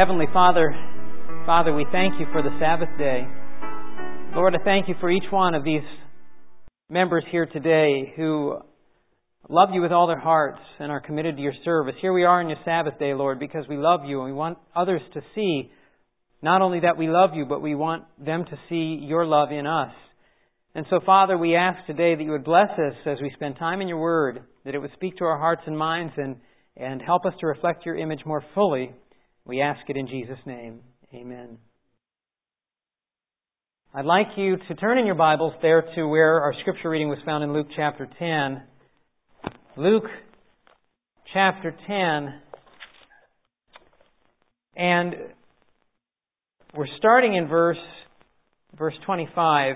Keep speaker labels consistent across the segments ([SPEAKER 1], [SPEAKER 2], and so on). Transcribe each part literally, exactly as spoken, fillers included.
[SPEAKER 1] Heavenly Father, Father, we thank you for the Sabbath day. Lord, I thank you for each one of these members here today who love you with all their hearts and are committed to your service. Here we are on your Sabbath day, Lord, because we love you and we want others to see not only that we love you, but we want them to see your love in us. And so, Father, we ask today that you would bless us as we spend time in your Word, that it would speak to our hearts and minds and, and help us to reflect your image more fully. We ask it in Jesus' name. Amen. I'd like you to turn in your Bibles there to where our scripture reading was found in Luke chapter ten. Luke chapter ten. And we're starting in verse, verse twenty-five.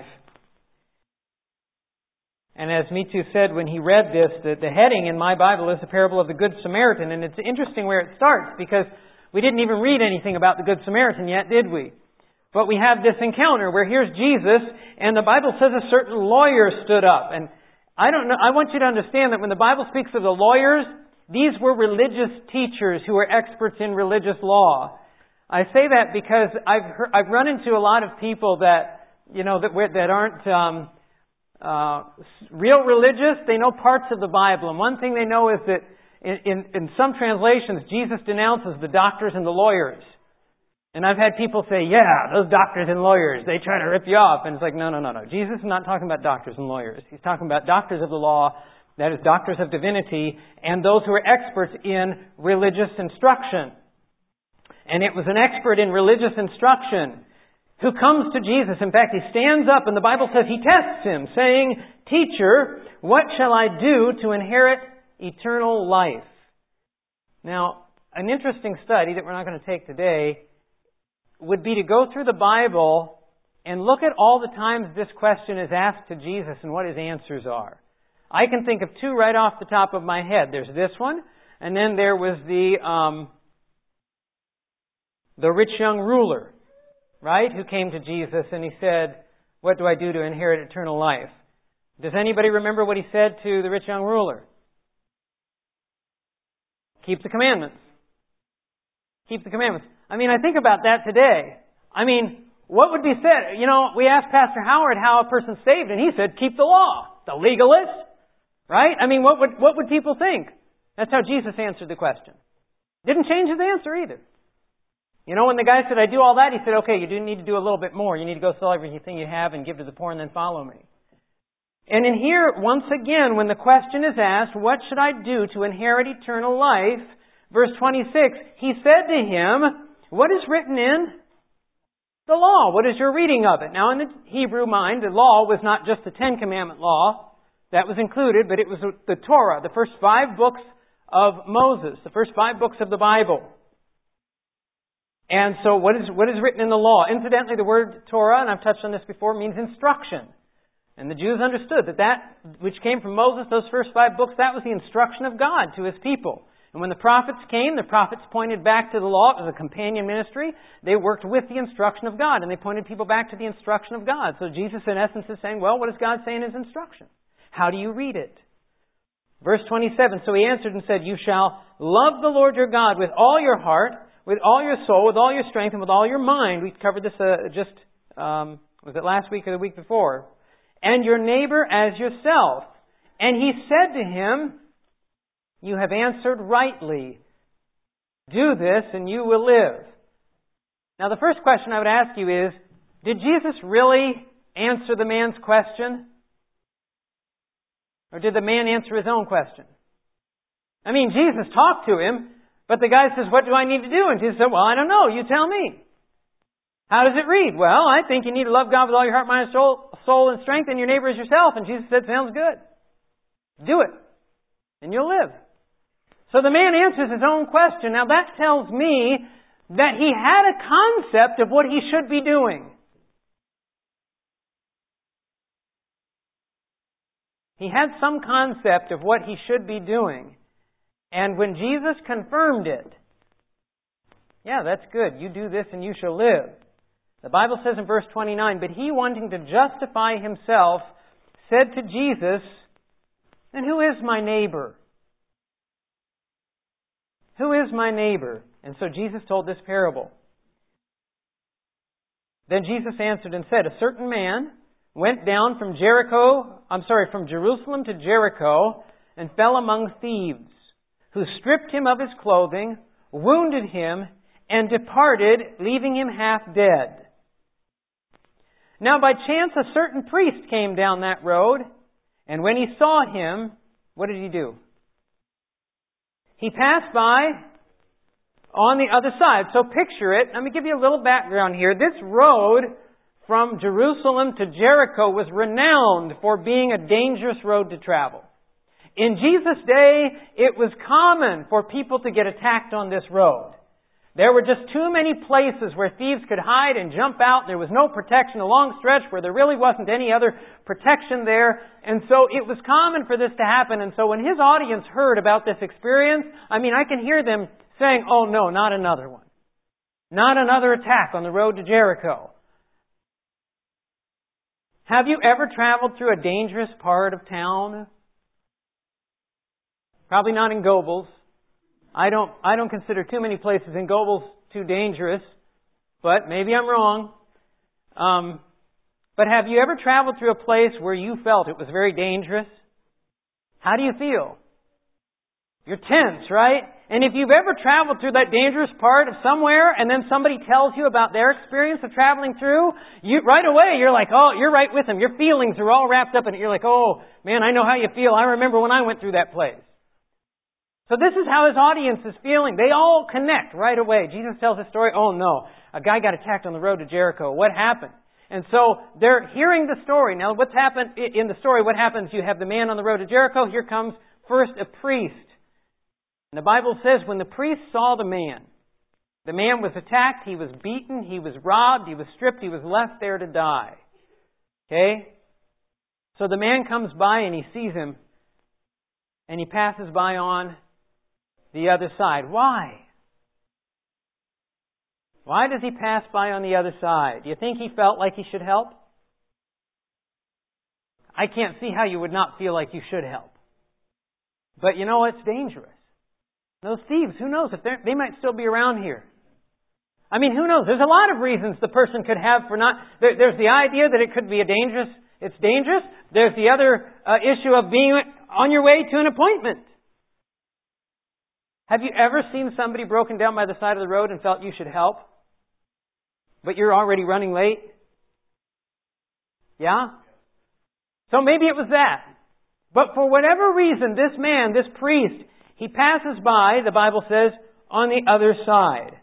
[SPEAKER 1] And as Mithu said when he read this, the, the heading in my Bible is the parable of the Good Samaritan. And it's interesting where it starts because we didn't even read anything about the Good Samaritan yet, did we? But we have this encounter where here's Jesus, and the Bible says a certain lawyer stood up. And I don't know, I want you to understand that when the Bible speaks of the lawyers, these were religious teachers who were experts in religious law. I say that because I've heard, I've run into a lot of people that, you know, that that aren't um, uh, real religious. They know parts of the Bible, and one thing they know is that in, in, in some translations, Jesus denounces the doctors and the lawyers. And I've had people say, yeah, those doctors and lawyers, they try to rip you off. And it's like, no, no, no, no. Jesus is not talking about doctors and lawyers. He's talking about doctors of the law, that is, doctors of divinity, and those who are experts in religious instruction. And it was an expert in religious instruction who comes to Jesus. In fact, he stands up and the Bible says he tests him, saying, "Teacher, what shall I do to inherit eternal life?" Now, an interesting study that we're not going to take today would be to go through the Bible and look at all the times this question is asked to Jesus and what his answers are. I can think of two right off the top of my head. There's this one, and then there was the um, the rich young ruler, right, who came to Jesus and he said, "What do I do to inherit eternal life?" Does anybody remember what he said to the rich young ruler? Keep the commandments. Keep the commandments. I mean, I think about that today. I mean, what would be said? You know, we asked Pastor Howard how a person's saved, and he said, keep the law. The legalist. Right? I mean, what would, what would people think? That's how Jesus answered the question. Didn't change his answer either. You know, when the guy said, I do all that, he said, okay, you do need to do a little bit more. You need to go sell everything you have and give to the poor and then follow me. And in here, once again, when the question is asked, what should I do to inherit eternal life? Verse twenty-six, he said to him, what is written in the law? What is your reading of it? Now, in the Hebrew mind, the law was not just the Ten Commandment law. That was included, but it was the Torah, the first five books of Moses, the first five books of the Bible. And so what is what is written in the law? Incidentally, the word Torah, and I've touched on this before, means instruction. And the Jews understood that that which came from Moses, those first five books, that was the instruction of God to His people. And when the prophets came, the prophets pointed back to the law. It was a companion ministry. They worked with the instruction of God, and they pointed people back to the instruction of God. So Jesus, in essence, is saying, well, what does God say in His instruction? How do you read it? Verse twenty-seven, so he answered and said, you shall love the Lord your God with all your heart, with all your soul, with all your strength, and with all your mind. We covered this uh, just, um, was it last week or the week before? And your neighbor as yourself. And he said to him, you have answered rightly. Do this and you will live. Now the first question I would ask you is, did Jesus really answer the man's question? Or did the man answer his own question? I mean, Jesus talked to him, but the guy says, what do I need to do? And Jesus said, well, I don't know. You tell me. How does it read? Well, I think you need to love God with all your heart, mind, soul, soul, and strength, and your neighbor as yourself. And Jesus said, sounds good. Do it, and you'll live. So the man answers his own question. Now that tells me that he had a concept of what he should be doing. He had some concept of what he should be doing. And when Jesus confirmed it, yeah, that's good. You do this and you shall live. The Bible says in verse twenty-nine, but he, wanting to justify himself, said to Jesus, and who is my neighbor? Who is my neighbor? And so Jesus told this parable. Then Jesus answered and said, a certain man went down from Jericho, I'm sorry, from Jerusalem to Jericho and fell among thieves, who stripped him of his clothing, wounded him, and departed, leaving him half dead. Now by chance a certain priest came down that road, and when he saw him, what did he do? He passed by on the other side. So picture it. Let me give you a little background here. This road from Jerusalem to Jericho was renowned for being a dangerous road to travel. In Jesus' day, it was common for people to get attacked on this road. There were just too many places where thieves could hide and jump out. There was no protection, a long stretch where there really wasn't any other protection there. And so it was common for this to happen. And so when his audience heard about this experience, I mean, I can hear them saying, oh no, not another one. Not another attack on the road to Jericho. Have you ever traveled through a dangerous part of town? Probably not in Gobles. I don't, I don't consider too many places in Gobles too dangerous, but maybe I'm wrong. Um, but have you ever traveled through a place where you felt it was very dangerous? How do you feel? You're tense, right? And if you've ever traveled through that dangerous part of somewhere and then somebody tells you about their experience of traveling through, you right away you're like, oh, you're right with them. Your feelings are all wrapped up in it. You're like, oh, man, I know how you feel. I remember when I went through that place. So this is how his audience is feeling. They all connect right away. Jesus tells a story. Oh no, a guy got attacked on the road to Jericho. What happened? And so they're hearing the story. Now what's happened in the story? What happens? You have the man on the road to Jericho. Here comes first a priest. And the Bible says when the priest saw the man, the man was attacked, he was beaten, he was robbed, he was stripped, he was left there to die. Okay? So the man comes by and he sees him and he passes by on the other side. Why? Why does he pass by on the other side? Do you think he felt like he should help? I can't see how you would not feel like you should help. But you know, it's dangerous. Those thieves, who knows if they might still be around here. I mean, who knows? There's a lot of reasons the person could have for not... There, there's the idea that it could be a dangerous... It's dangerous. There's the other uh, issue of being on your way to an appointment. Have you ever seen somebody broken down by the side of the road and felt you should help? But you're already running late? Yeah? So maybe it was that. But for whatever reason, this man, this priest, he passes by, the Bible says, on the other side.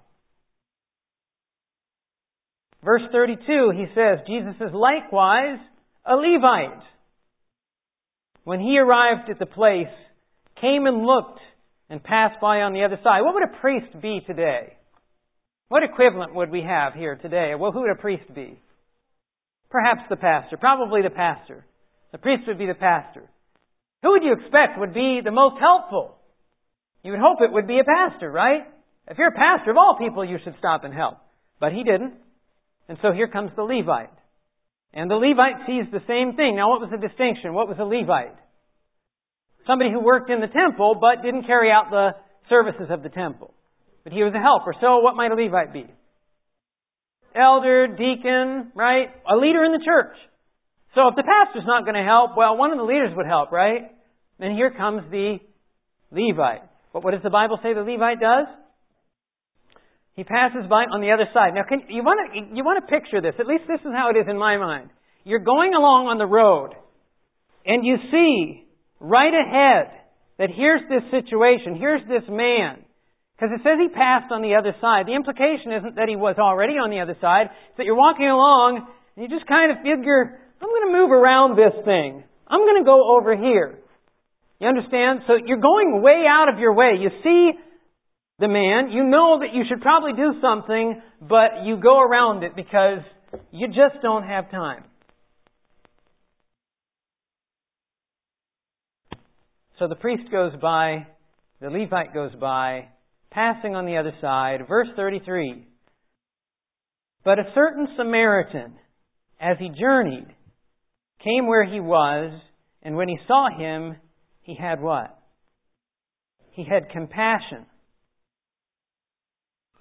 [SPEAKER 1] Verse thirty-two, he says, Jesus is likewise a Levite. When he arrived at the place, came and looked and passed by on the other side. What would a priest be today? What equivalent would we have here today? Well, who would a priest be? Perhaps the pastor. Probably the pastor. The priest would be the pastor. Who would you expect would be the most helpful? You would hope it would be a pastor, right? If you're a pastor, of all people, you should stop and help. But he didn't. And so here comes the Levite. And the Levite sees the same thing. Now, what was the distinction? What was a Levite? Somebody who worked in the temple, but didn't carry out the services of the temple. But he was a helper. So what might a Levite be? Elder, deacon, right? A leader in the church. So if the pastor's not going to help, well, one of the leaders would help, right? And here comes the Levite. But what does the Bible say the Levite does? He passes by on the other side. Now, can, you want to you want to picture this. At least this is how it is in my mind. You're going along on the road, and you see right ahead that here's this situation, here's this man. Because it says he passed on the other side. The implication isn't that he was already on the other side. It's that you're walking along, and you just kind of figure, I'm going to move around this thing. I'm going to go over here. You understand? So you're going way out of your way. You see the man, you know that you should probably do something, but you go around it because you just don't have time. So the priest goes by, the Levite goes by, passing on the other side. Verse thirty-three. But a certain Samaritan, as he journeyed, came where he was, and when he saw him, he had what? He had compassion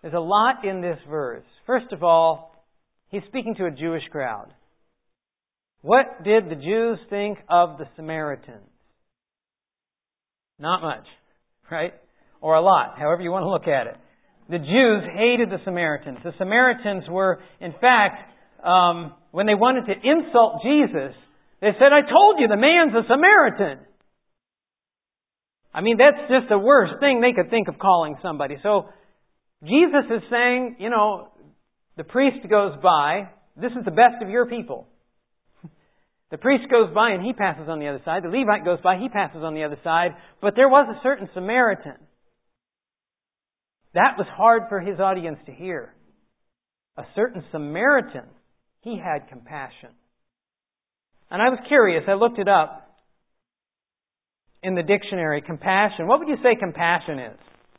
[SPEAKER 1] There's a lot in this verse. First of all, he's speaking to a Jewish crowd. What did the Jews think of the Samaritans? Not much, right? Or a lot, however you want to look at it. The Jews hated the Samaritans. The Samaritans were, in fact, um, when they wanted to insult Jesus, they said, I told you, the man's a Samaritan. I mean, that's just the worst thing they could think of calling somebody. So, Jesus is saying, you know, the priest goes by, this is the best of your people. The priest goes by and he passes on the other side. The Levite goes by, he passes on the other side. But there was a certain Samaritan. That was hard for his audience to hear. A certain Samaritan. He had compassion. And I was curious, I looked it up in the dictionary, compassion. What would you say compassion is?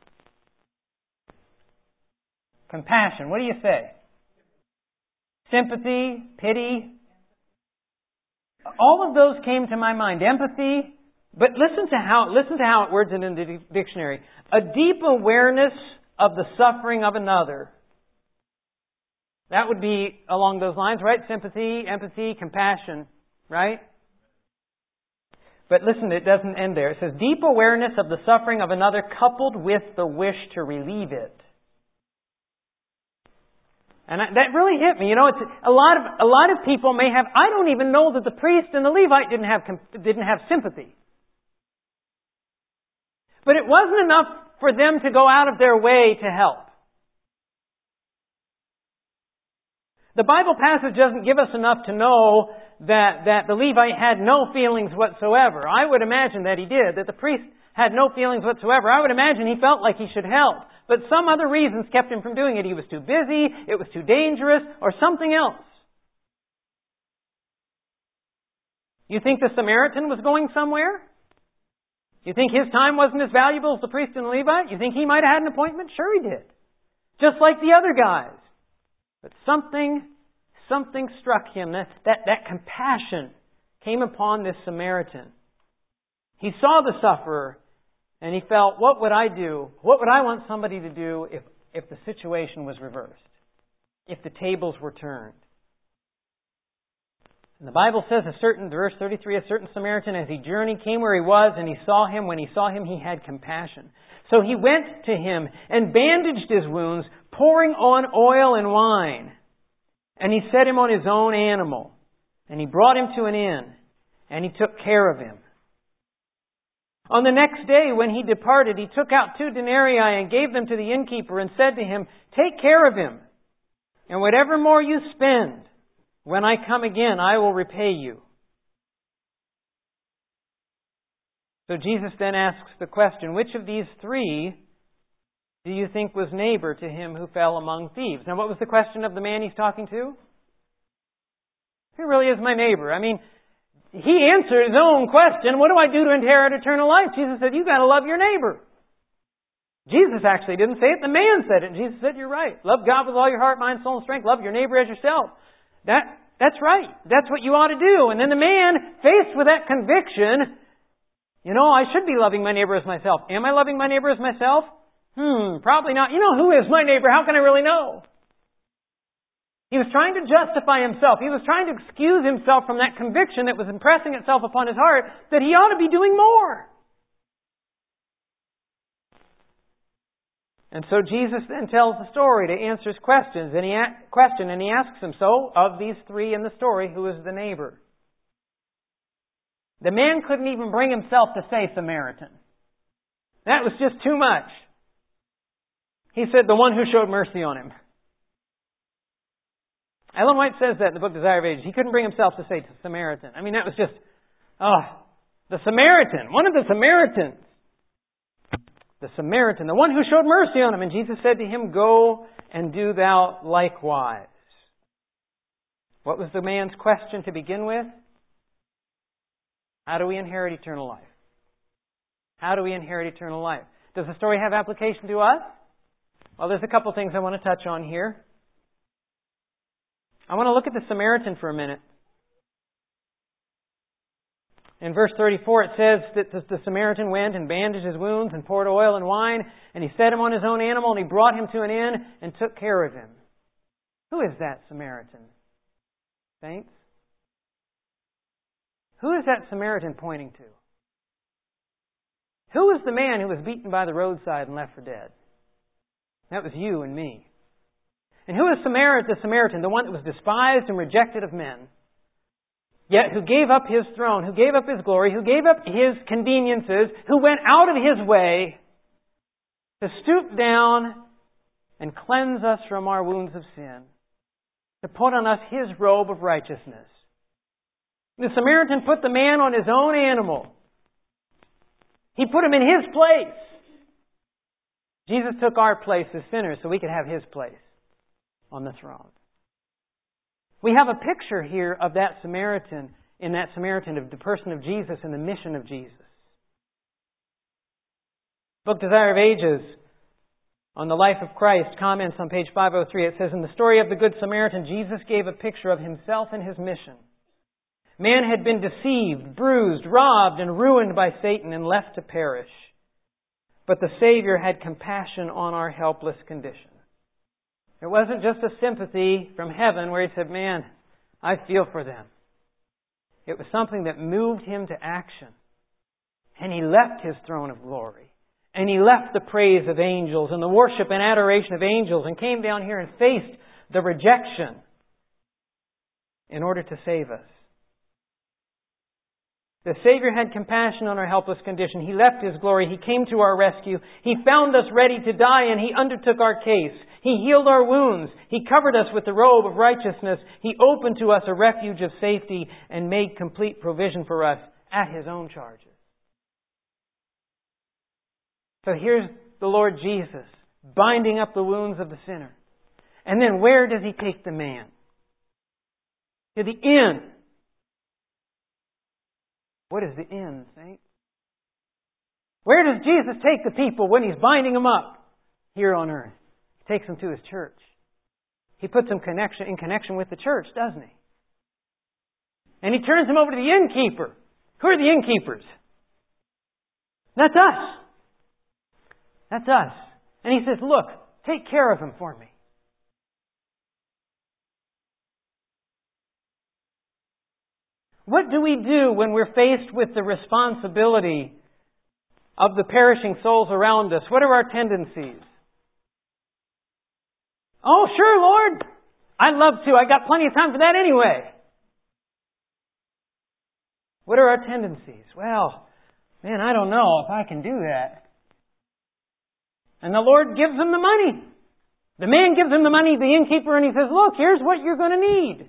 [SPEAKER 1] Compassion, what do you say? Sympathy, pity. All of those came to my mind. Empathy. But listen to how listen to how it words it in the dictionary. A deep awareness of the suffering of another. That would be along those lines, right? Sympathy, empathy, compassion, right? But listen, it doesn't end there. It says deep awareness of the suffering of another coupled with the wish to relieve it. And I, that really hit me. You know, it's a lot of a lot of people may have. I don't even know that the priest and the Levite didn't have didn't have sympathy. But it wasn't enough for them to go out of their way to help. The Bible passage doesn't give us enough to know that that the Levite had no feelings whatsoever. I would imagine that he did. That the priest had no feelings whatsoever. I would imagine he felt like he should help. But some other reasons kept him from doing it. He was too busy, it was too dangerous, or something else. You think the Samaritan was going somewhere? You think his time wasn't as valuable as the priest and the Levite? You think he might have had an appointment? Sure he did. Just like the other guys. But something, something struck him. That, that, that compassion came upon this Samaritan. He saw the sufferer. And he felt, what would I do? What would I want somebody to do if, if the situation was reversed? If the tables were turned? And the Bible says, a certain, verse thirty-three, a certain Samaritan as he journeyed came where he was, and he saw him. When he saw him, he had compassion. So he went to him and bandaged his wounds, pouring on oil and wine. And he set him on his own animal. And he brought him to an inn. And he took care of him. On the next day, when he departed, he took out two denarii and gave them to the innkeeper and said to him, take care of him, and whatever more you spend, when I come again, I will repay you. So Jesus then asks the question, which of these three do you think was neighbor to him who fell among thieves? Now, what was the question of the man he's talking to? Who really is my neighbor? I mean, he answered his own question, what do I do to inherit eternal life? Jesus said, you've got to love your neighbor. Jesus actually didn't say it, the man said it. And Jesus said, you're right. Love God with all your heart, mind, soul, and strength. Love your neighbor as yourself. That, that's right. That's what you ought to do. And then the man, faced with that conviction, you know, I should be loving my neighbor as myself. Am I loving my neighbor as myself? Hmm, probably not. You know, who is my neighbor? How can I really know? He was trying to justify himself. He was trying to excuse himself from that conviction that was impressing itself upon his heart that he ought to be doing more. And so Jesus then tells the story to answer his questions, and he a- question, and he asks him, so, of these three in the story, who is the neighbor? The man couldn't even bring himself to say Samaritan. That was just too much. He said, the one who showed mercy on him. Ellen White says that in the book Desire of Ages. He couldn't bring himself to say Samaritan. I mean, that was just, oh, the Samaritan, one of the Samaritans. The Samaritan, the one who showed mercy on him. And Jesus said to him, go and do thou likewise. What was the man's question to begin with? How do we inherit eternal life? How do we inherit eternal life? Does the story have application to us? Well, there's a couple things I want to touch on here. I want to look at the Samaritan for a minute. In verse thirty-four it says that the Samaritan went and bandaged his wounds and poured oil and wine, and he set him on his own animal, and he brought him to an inn and took care of him. Who is that Samaritan? Saints? Who is that Samaritan pointing to? Who was the man who was beaten by the roadside and left for dead? That was you and me. And who is Samaritan, the Samaritan, the one that was despised and rejected of men, yet who gave up His throne, who gave up His glory, who gave up His conveniences, who went out of His way to stoop down and cleanse us from our wounds of sin, to put on us His robe of righteousness. The Samaritan put the man on his own animal. He put him in His place. Jesus took our place as sinners so we could have His place on the throne. We have a picture here of that Samaritan, in that Samaritan, of the person of Jesus and the mission of Jesus. Book Desire of Ages on the life of Christ comments on page five oh three. It says, in the story of the Good Samaritan, Jesus gave a picture of Himself and His mission. Man had been deceived, bruised, robbed, and ruined by Satan and left to perish. But the Savior had compassion on our helpless condition. It wasn't just a sympathy from heaven where He said, man, I feel for them. It was something that moved Him to action. And He left His throne of glory. And He left the praise of angels and the worship and adoration of angels and came down here and faced the rejection in order to save us. The Savior had compassion on our helpless condition. He left His glory. He came to our rescue. He found us ready to die, and He undertook our case. He healed our wounds. He covered us with the robe of righteousness. He opened to us a refuge of safety and made complete provision for us at His own charges. So here's the Lord Jesus binding up the wounds of the sinner. And then where does He take the man? To the inn. What is the inn, saints? Where does Jesus take the people when He's binding them up here on earth? He takes them to His church. He puts them connection, in connection with the church, doesn't He? And He turns them over to the innkeeper. Who are the innkeepers? That's us. That's us. And He says, look, take care of him for me. What do we do when we're faced with the responsibility of the perishing souls around us? What are our tendencies? Oh, sure, Lord. I'd love to. I got plenty of time for that anyway. What are our tendencies? Well, man, I don't know if I can do that. And the Lord gives them the money. The man gives him the money, the innkeeper, and he says, look, here's what you're going to need.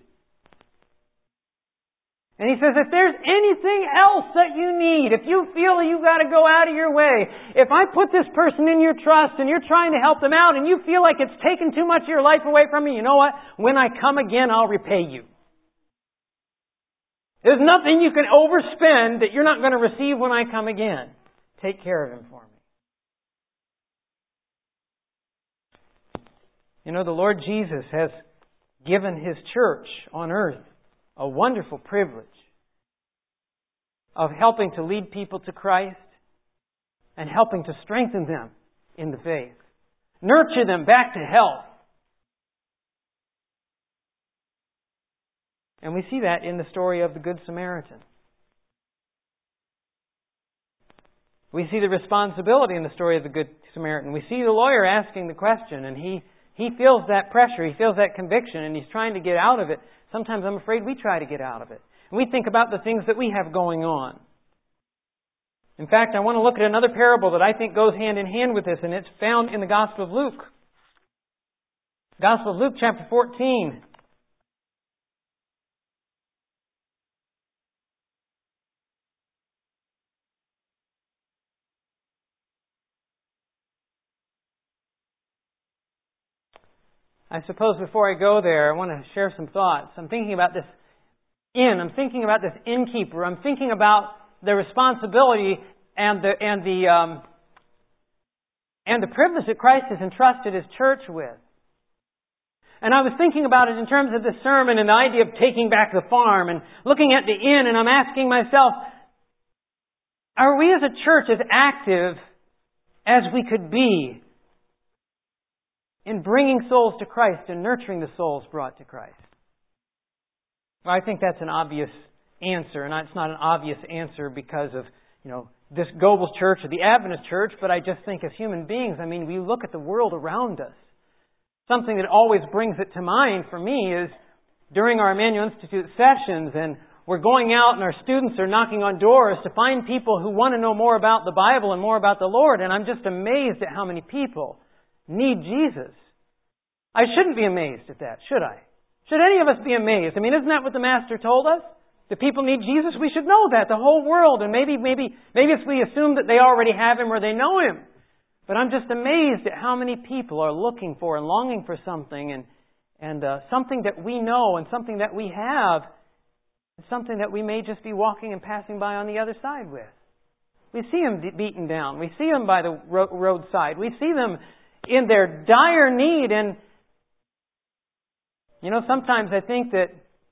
[SPEAKER 1] And he says, if there's anything else that you need, if you feel you've got to go out of your way, if I put this person in your trust and you're trying to help them out and you feel like it's taken too much of your life away from me, you know what? When I come again, I'll repay you. There's nothing you can overspend that you're not going to receive when I come again. Take care of him for me. You know, the Lord Jesus has given His church on earth a wonderful privilege of helping to lead people to Christ and helping to strengthen them in the faith. Nurture them back to health. And we see that in the story of the Good Samaritan. We see the responsibility in the story of the Good Samaritan. We see the lawyer asking the question, and he, he feels that pressure, he feels that conviction, and he's trying to get out of it. Sometimes I'm afraid we try to get out of it. And we think about the things that we have going on. In fact, I want to look at another parable that I think goes hand in hand with this, and it's found in the Gospel of Luke. Gospel of Luke, chapter fourteen. I suppose before I go there, I want to share some thoughts. I'm thinking about this inn. I'm thinking about this innkeeper. I'm thinking about the responsibility and the and the um, and the privilege that Christ has entrusted His church with. And I was thinking about it in terms of this sermon and the idea of taking back the farm and looking at the inn, and I'm asking myself, Are we as a church as active as we could be in bringing souls to Christ and nurturing the souls brought to Christ? Well, I think that's an obvious answer, and it's not an obvious answer because of, you know, this Gobles Church or the Adventist Church, but I just think as human beings, I mean, we look at the world around us. Something that always brings it to mind for me is during our Emmanuel Institute sessions, and we're going out and our students are knocking on doors to find people who want to know more about the Bible and more about the Lord, and I'm just amazed at how many people need Jesus. I shouldn't be amazed at that, should I? Should any of us be amazed? I mean, isn't that what the Master told us? The people need Jesus. We should know that, the whole world. And maybe, maybe, maybe it's we assume that they already have Him or they know Him. But I'm just amazed at how many people are looking for and longing for something, and and uh, something that we know and something that we have, and something that we may just be walking and passing by on the other side with. We see them beaten down. We see them by the ro- roadside. We see them in their dire need. And you know, sometimes I think that,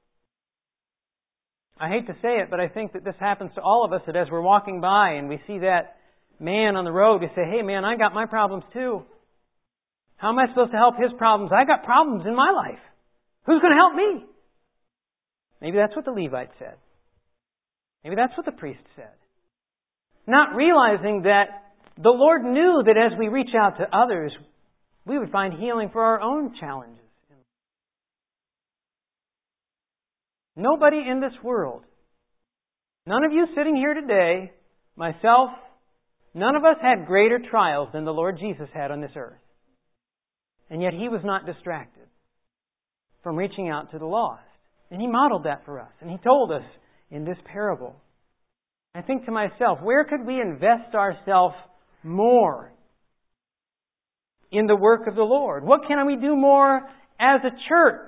[SPEAKER 1] I hate to say it, but I think that this happens to all of us, that as we're walking by and we see that man on the road, we say, hey man, I got my problems too. How am I supposed to help his problems? I got problems in my life. Who's going to help me? Maybe that's what the Levite said. Maybe that's what the priest said. Not realizing that the Lord knew that as we reach out to others, we would find healing for our own challenges. Nobody in this world, none of you sitting here today, myself, none of us had greater trials than the Lord Jesus had on this earth. And yet He was not distracted from reaching out to the lost. And He modeled that for us. And He told us in this parable. I think to myself, where could we invest ourselves more in the work of the Lord? What can we do more as a church?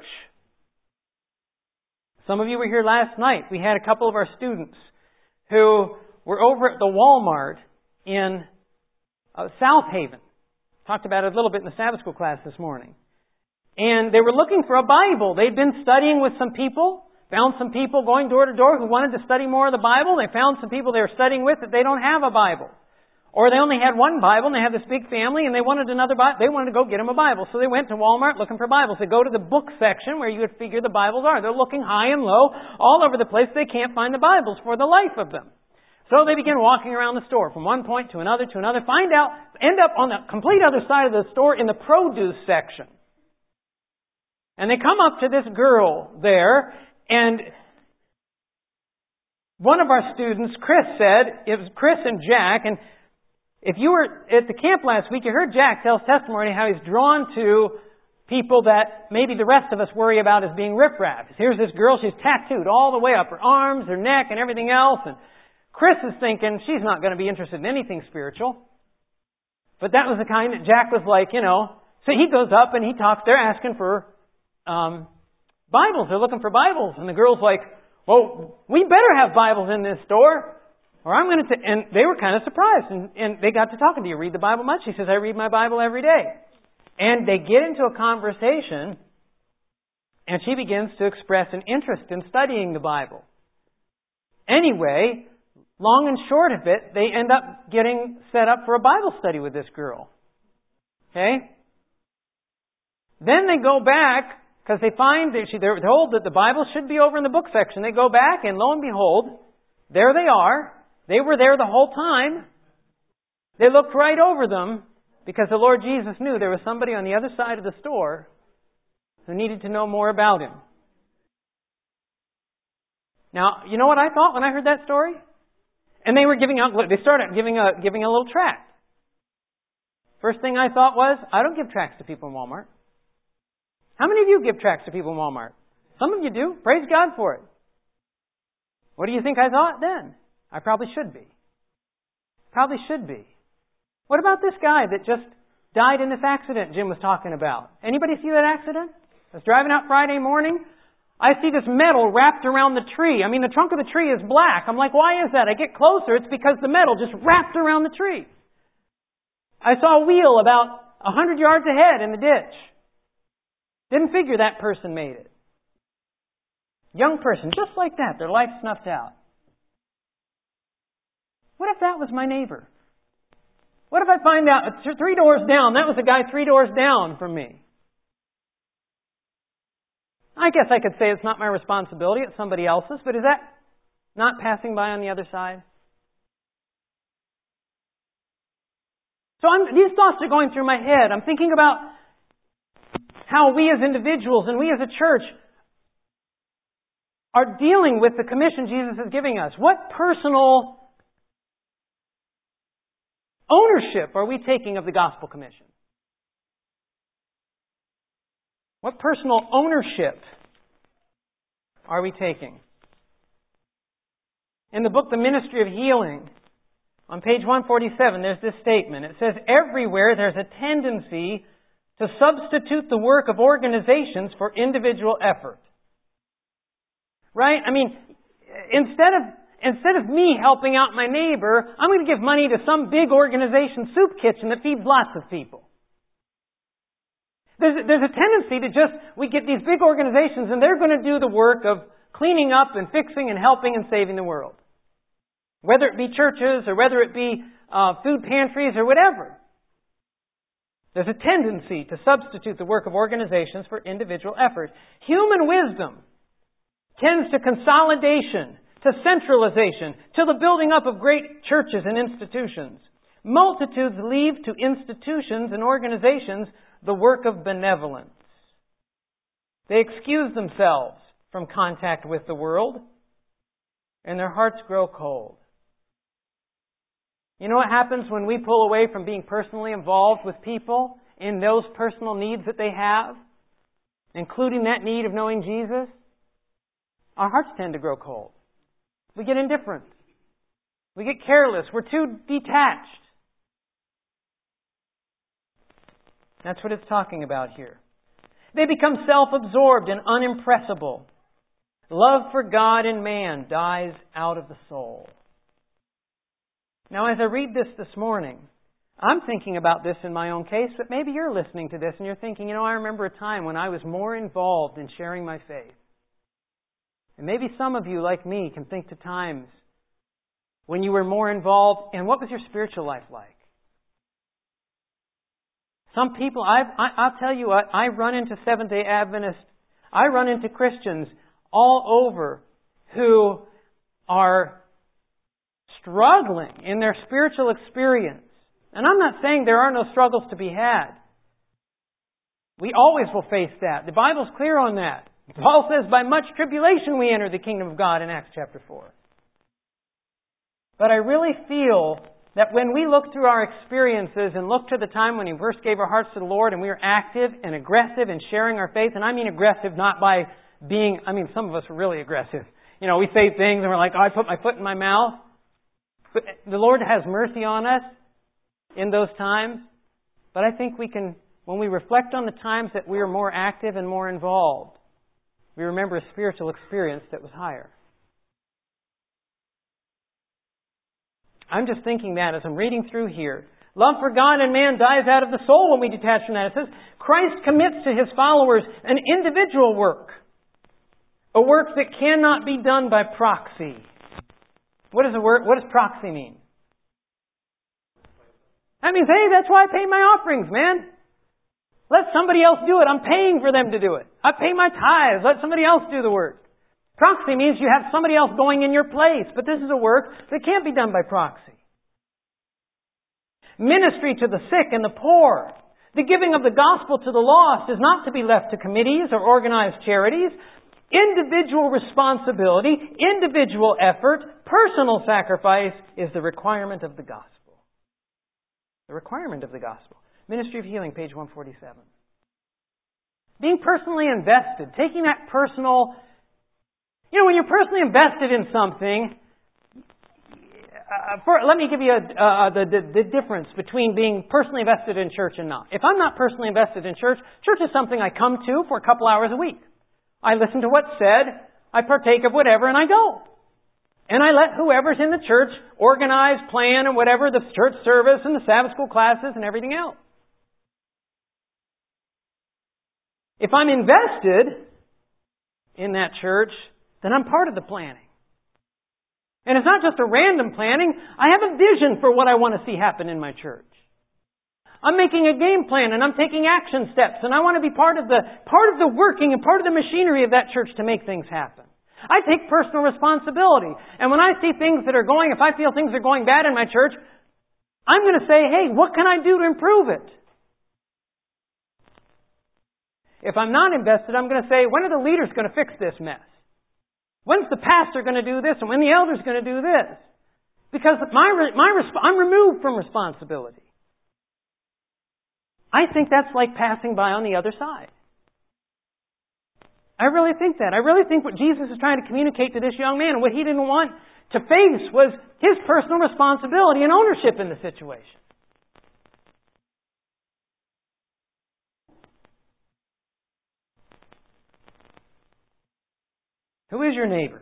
[SPEAKER 1] Some of you were here last night. We had a couple of our students who were over at the Walmart in uh, South Haven. Talked about it a little bit in the Sabbath school class this morning. And they were looking for a Bible. They'd been studying with some people, found some people going door to door who wanted to study more of the Bible. They found some people they were studying with that they don't have a Bible. Or they only had one Bible and they have this big family and they wanted another Bible. They wanted to go get them a Bible. So they went to Walmart looking for Bibles. They go to the book section where you would figure the Bibles are. They're looking high and low all over the place. They can't find the Bibles for the life of them. So they begin walking around the store from one point to another to another, find out, end up on the complete other side of the store in the produce section. And they come up to this girl there, and one of our students, Chris, said, it was Chris and Jack, and if you were at the camp last week, you heard Jack tell his testimony how he's drawn to people that maybe the rest of us worry about as being riffraff. Here's this girl, she's tattooed all the way up her arms, her neck, and everything else, and Chris is thinking she's not going to be interested in anything spiritual. But that was the kind that Jack was like, you know. So he goes up and he talks. They're asking for um, Bibles. They're looking for Bibles. And the girl's like, well, we better have Bibles in this store, or I'm going to... T-. And they were kind of surprised. And, and they got to talking. Do you read the Bible much? He says, I read my Bible every day. And they get into a conversation, and she begins to express an interest in studying the Bible. Anyway, long and short of it, they end up getting set up for a Bible study with this girl. Okay? Then they go back, because they find that she, they're told that the Bible should be over in the book section. They go back, and lo and behold, there they are. They were there the whole time. They looked right over them, because the Lord Jesus knew there was somebody on the other side of the store who needed to know more about Him. Now, you know what I thought when I heard that story? And they were giving out, they started giving a, giving a little tract. First thing I thought was, I don't give tracts to people in Walmart. How many of you give tracts to people in Walmart? Some of you do. Praise God for it. What do you think I thought then? I probably should be. Probably should be. What about this guy that just died in this accident Jim was talking about? Anybody see that accident? I was driving out Friday morning. I see this metal wrapped around the tree. I mean, the trunk of the tree is black. I'm like, why is that? I get closer. It's because the metal just wrapped around the tree. I saw a wheel about a hundred yards ahead in the ditch. Didn't figure that person made it. Young person, just like that, their life snuffed out. What if that was my neighbor? What if I find out three doors down, that was a guy three doors down from me? I guess I could say it's not my responsibility, it's somebody else's, but is that not passing by on the other side? So I'm, these thoughts are going through my head. I'm thinking about how we as individuals and we as a church are dealing with the commission Jesus is giving us. What personal ownership are we taking of the gospel commission? What personal ownership are we taking? In the book, The Ministry of Healing, on page one forty-seven, there's this statement. It says, everywhere there's a tendency to substitute the work of organizations for individual effort. Right? I mean, instead of instead of me helping out my neighbor, I'm going to give money to some big organization soup kitchen that feeds lots of people. There's, there's a tendency to just, we get these big organizations and they're going to do the work of cleaning up and fixing and helping and saving the world. Whether it be churches or whether it be uh, food pantries or whatever. There's a tendency to substitute the work of organizations for individual effort. Human wisdom tends to consolidation, to centralization, to the building up of great churches and institutions. Multitudes leave to institutions and organizations the work of benevolence. They excuse themselves from contact with the world, and their hearts grow cold. You know what happens when we pull away from being personally involved with people in those personal needs that they have, including that need of knowing Jesus? Our hearts tend to grow cold. We get indifferent. We get careless. We're too detached. That's what it's talking about here. They become self-absorbed and unimpressible. Love for God and man dies out of the soul. Now, as I read this this morning, I'm thinking about this in my own case, but maybe you're listening to this and you're thinking, you know, I remember a time when I was more involved in sharing my faith. And maybe some of you, like me, can think to times when you were more involved, and what was your spiritual life like? Some people, I've, I, I'll tell you what, I run into Seventh-day Adventists, I run into Christians all over who are struggling in their spiritual experience. And I'm not saying there are no struggles to be had. We always will face that. The Bible's clear on that. Paul says, by much tribulation we enter the kingdom of God in Acts chapter four. But I really feel that when we look through our experiences and look to the time when we first gave our hearts to the Lord and we were active and aggressive in sharing our faith, and I mean aggressive not by being, I mean some of us are really aggressive. You know, we say things and we're like, oh, I put my foot in my mouth. But the Lord has mercy on us in those times. But I think we can, when we reflect on the times that we are more active and more involved, we remember a spiritual experience that was higher. I'm just thinking that as I'm reading through here. Love for God and man dies out of the soul when we detach from that. It says Christ commits to His followers an individual work. A work that cannot be done by proxy. What does the word, what does proxy mean? That means, hey, that's why I pay my offerings, man. Let somebody else do it. I'm paying for them to do it. I pay my tithes. Let somebody else do the work. Proxy means you have somebody else going in your place. But this is a work that can't be done by proxy. Ministry to the sick and the poor. The giving of the gospel to the lost is not to be left to committees or organized charities. Individual responsibility, individual effort, personal sacrifice is the requirement of the gospel. The requirement of the gospel. Ministry of Healing, page one forty-seven. Being personally invested, taking that personal... You know, when you're personally invested in something, uh, for, let me give you a, uh, the, the, the difference between being personally invested in church and not. If I'm not personally invested in church, church is something I come to for a couple hours a week. I listen to what's said, I partake of whatever, and I go. And I let whoever's in the church organize, plan, and whatever, the church service and the Sabbath school classes and everything else. If I'm invested in that church, then I'm part of the planning. And it's not just a random planning. I have a vision for what I want to see happen in my church. I'm making a game plan and I'm taking action steps and I want to be part of the, part of the working and part of the machinery of that church to make things happen. I take personal responsibility. And when I see things that are going, if I feel things are going bad in my church, I'm going to say, hey, what can I do to improve it? If I'm not invested, I'm going to say, when are the leaders going to fix this mess? When's the pastor going to do this? And when the elder's going to do this? Because my, my, I'm removed from responsibility. I think that's like passing by on the other side. I really think that. I really think what Jesus is trying to communicate to this young man and what he didn't want to face was his personal responsibility and ownership in the situation. Who is your neighbor?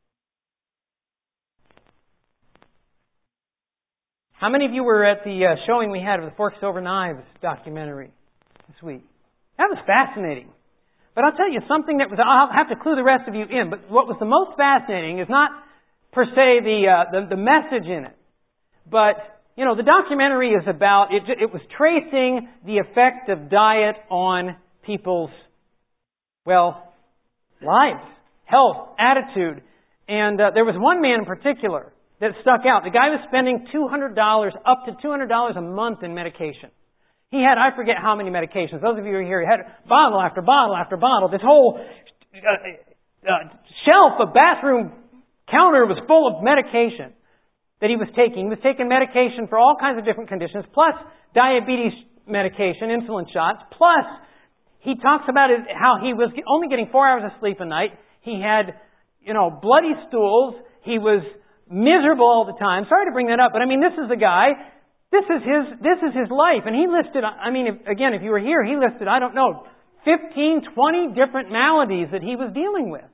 [SPEAKER 1] How many of you were at the uh, showing we had of the Forks Over Knives documentary this week? That was fascinating. But I'll tell you something that was, I'll have to clue the rest of you in, but what was the most fascinating is not per se the, uh, the, the message in it. But, you know, the documentary is about, it, it was tracing the effect of diet on people's, well, lives, health, attitude. And uh, there was one man in particular that stuck out. The guy was spending two hundred dollars, up to two hundred dollars a month in medication. He had, I forget how many medications. Those of you who are here, he had bottle after bottle after bottle. This whole uh, uh, shelf of bathroom counter was full of medication that he was taking. He was taking medication for all kinds of different conditions, plus diabetes medication, insulin shots, plus he talks about his, how he was only getting four hours of sleep a night. He had, you know, bloody stools. He was miserable all the time. Sorry to bring that up, but I mean, this is the guy. This is his, this is his life. And he listed, I mean, if, again, if you were here, he listed, I don't know, fifteen, twenty different maladies that he was dealing with.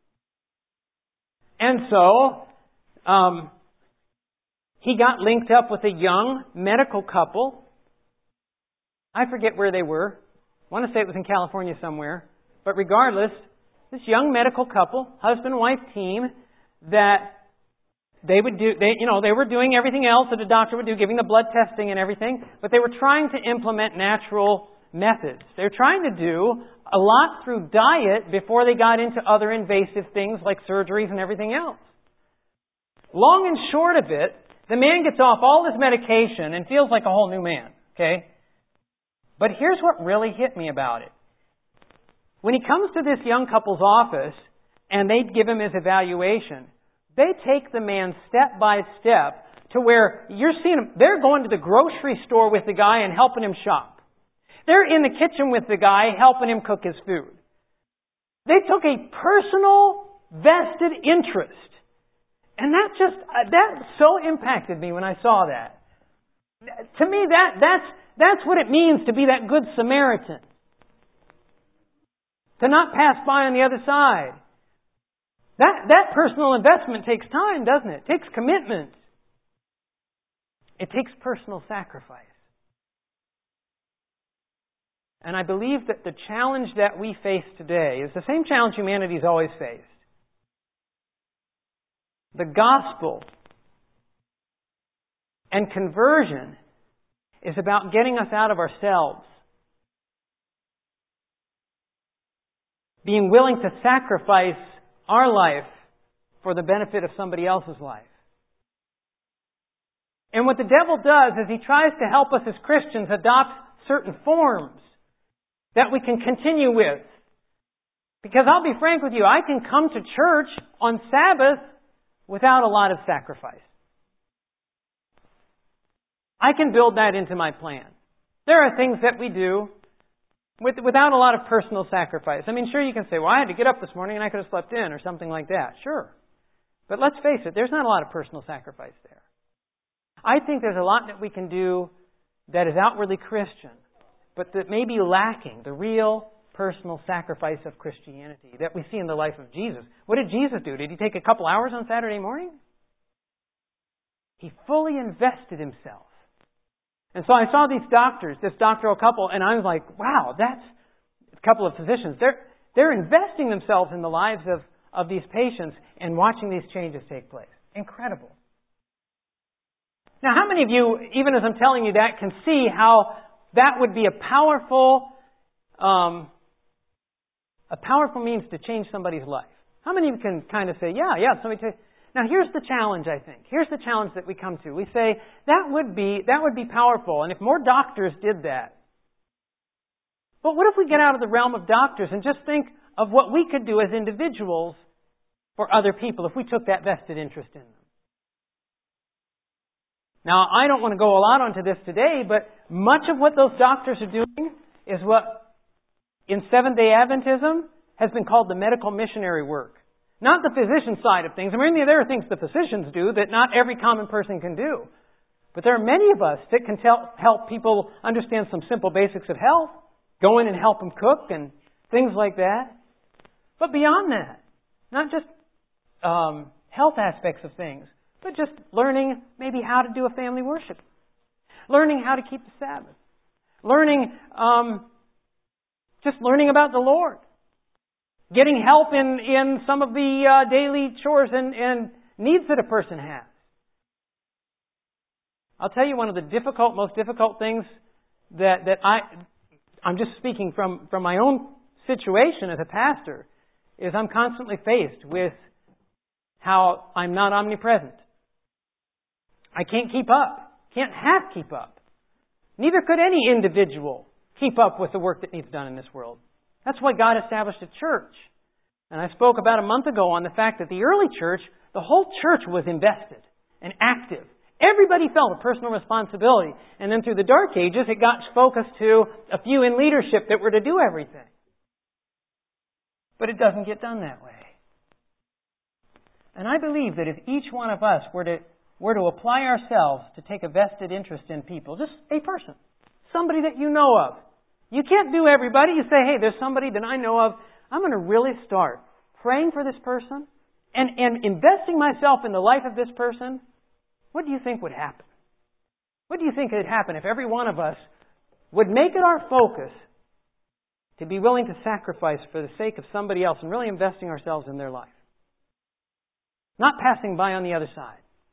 [SPEAKER 1] And so, um, he got linked up with a young medical couple. I forget where they were. I want to say it was in California somewhere. But regardless, this young medical couple, husband and wife team, that They would do, they, you know, they were doing everything else that a doctor would do, giving the blood testing and everything, but they were trying to implement natural methods. They were trying to do a lot through diet before they got into other invasive things like surgeries and everything else. Long and short of it, the man gets off all this medication and feels like a whole new man, okay? But here's what really hit me about it. When he comes to this young couple's office and they give him his evaluation, they take the man step by step to where you're seeing him. They're going to the grocery store with the guy and helping him shop. They're in the kitchen with the guy helping him cook his food. They took a personal, vested interest. And that just, that so impacted me when I saw that. To me, that, that's, that's what it means to be that good Samaritan. To not pass by on the other side. That, that personal investment takes time, doesn't it? It takes commitment. It takes personal sacrifice. And I believe that the challenge that we face today is the same challenge humanity's always faced. The gospel and conversion is about getting us out of ourselves. Being willing to sacrifice our life for the benefit of somebody else's life. And what the devil does is he tries to help us as Christians adopt certain forms that we can continue with. Because I'll be frank with you, I can come to church on Sabbath without a lot of sacrifice. I can build that into my plan. There are things that we do With, without a lot of personal sacrifice. I mean, sure, you can say, well, I had to get up this morning and I could have slept in or something like that. Sure. But let's face it, there's not a lot of personal sacrifice there. I think there's a lot that we can do that is outwardly Christian, but that may be lacking the real personal sacrifice of Christianity that we see in the life of Jesus. What did Jesus do? Did he take a couple hours on Saturday morning? He fully invested himself. And so I saw these doctors, this doctoral couple, and I was like, wow, that's a couple of physicians. They're, they're investing themselves in the lives of, of these patients and watching these changes take place. incredible. Now, how many of you, even as I'm telling you that, can see how that would be a powerful, um, a powerful means to change somebody's life? How many of you can kind of say, yeah, yeah, somebody say, now here's the challenge, I think. Here's the challenge that we come to. We say, that would be, that would be powerful, and if more doctors did that. But what if we get out of the realm of doctors and just think of what we could do as individuals for other people if we took that vested interest in them? Now, I don't want to go a lot onto this today, but much of what those doctors are doing is what in Seventh-day Adventism has been called the medical missionary work. Not the physician side of things. I mean, there are things the physicians do that not every common person can do. But there are many of us that can tell, help people understand some simple basics of health, go in and help them cook and things like that. But beyond that, not just um, health aspects of things, but just learning maybe how to do a family worship, learning how to keep the Sabbath, learning, um, just learning about the Lord, getting help in, in some of the uh, daily chores and, and needs that a person has. I'll tell you one of the difficult, most difficult things that, that I, I'm just speaking from, from my own situation as a pastor, is I'm constantly faced with how I'm not omnipresent. I can't keep up. Can't half keep up. Neither could any individual keep up with the work that needs done in this world. That's why God established a church. And I spoke about a month ago on the fact that the early church, the whole church was invested and active. Everybody felt a personal responsibility. And then through the Dark Ages, it got focused to a few in leadership that were to do everything. But it doesn't get done that way. And I believe that if each one of us were to were to apply ourselves to take a vested interest in people, just a person, somebody that you know of. You can't do everybody. You say, hey, there's somebody that I know of. I'm going to really start praying for this person and, and investing myself in the life of this person. What do you think would happen? What do you think would happen if every one of us would make it our focus to be willing to sacrifice for the sake of somebody else and really investing ourselves in their life? Not passing by on the other side.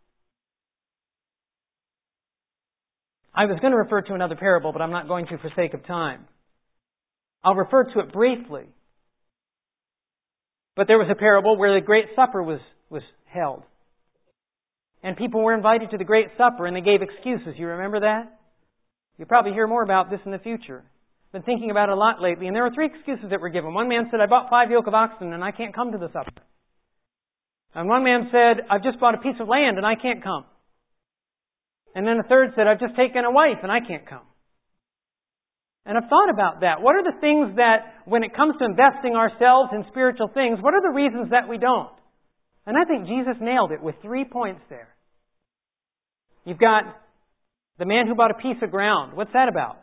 [SPEAKER 1] I was going to refer to another parable, but I'm not going to for sake of time. I'll refer to it briefly. But there was a parable where the Great Supper was, was held. And people were invited to the Great Supper and they gave excuses. You remember that? You'll probably hear more about this in the future. I've been thinking about it a lot lately. And there were three excuses that were given. One man said, I bought five yoke of oxen and I can't come to the supper. And one man said, I've just bought a piece of land and I can't come. And then a third said, I've just taken a wife and I can't come. And I've thought about that. What are the things that, when it comes to investing ourselves in spiritual things, what are the reasons that we don't? And I think Jesus nailed it with three points there. You've got the man who bought a piece of ground. What's that about?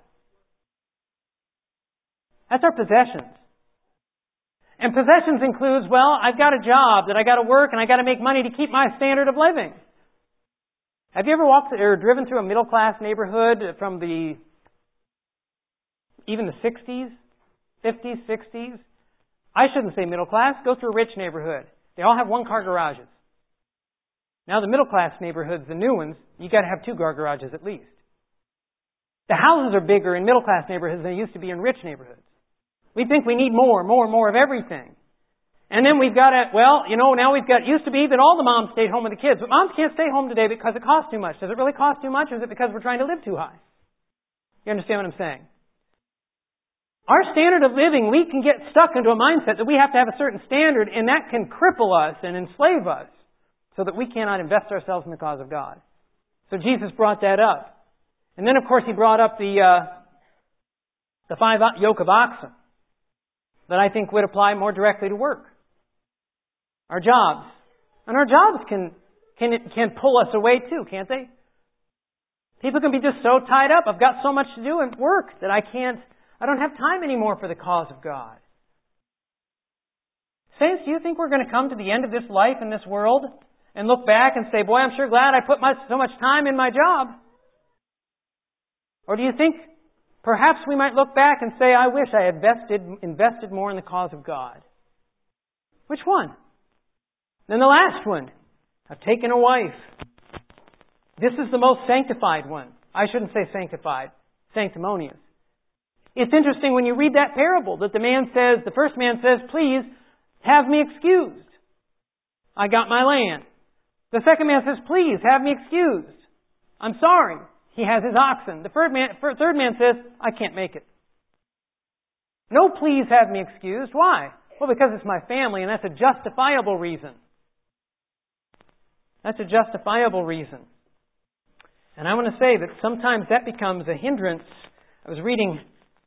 [SPEAKER 1] That's our possessions. And possessions includes, well, I've got a job that I got to work and I got to make money to keep my standard of living. Have you ever walked or driven through a middle class neighborhood from the even the sixties, fifties, sixties? I shouldn't say middle class. Go through a rich neighborhood. They all have one car garages. Now the middle class neighborhoods, the new ones, you got to have two car garages at least. The houses are bigger in middle class neighborhoods than they used to be in rich neighborhoods. We think we need more, more, more of everything. And then we've got to, well, you know, now we've got, it used to be that all the moms stayed home with the kids. But moms can't stay home today because it costs too much. Does it really cost too much or is it because we're trying to live too high? You understand what I'm saying? Our standard of living, we can get stuck into a mindset that we have to have a certain standard and that can cripple us and enslave us so that we cannot invest ourselves in the cause of God. So Jesus brought that up. And then, of course, He brought up the, uh, the five yoke of oxen that I think would apply more directly to work. Our jobs. And our jobs can, can, can pull us away too, can't they? People can be just so tied up. I've got so much to do at work that I can't, I don't have time anymore for the cause of God. Saints, do you think we're going to come to the end of this life in this world and look back and say, boy, I'm sure glad I put my, so much time in my job? Or do you think perhaps we might look back and say, I wish I had invested, invested more in the cause of God? Which one? Then the last one. I've taken a wife. This is the most sanctified one. I shouldn't say sanctified, sanctimonious. It's interesting when you read that parable that the man says, the first man says, please have me excused. I got my land. The second man says, please have me excused. I'm sorry. He has his oxen. The third man, third man says, I can't make it. No, please have me excused. Why? Well, because it's my family, and that's a justifiable reason. That's a justifiable reason. And I want to say that sometimes that becomes a hindrance. I was reading